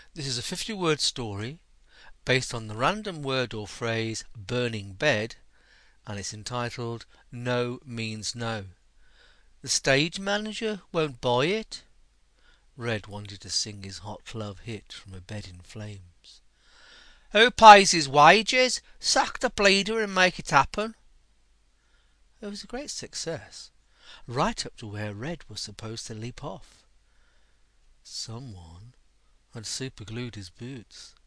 This is a 50-word story based on the random word or phrase burning bed, and it's entitled No Means No. The stage manager won't buy it. Red wanted to sing his hot love hit from a bed in flames. Who pays his wages? Sack the bleeder and make it happen. It was a great success, right up to where Red was supposed to leap off. Someone had superglued his boots.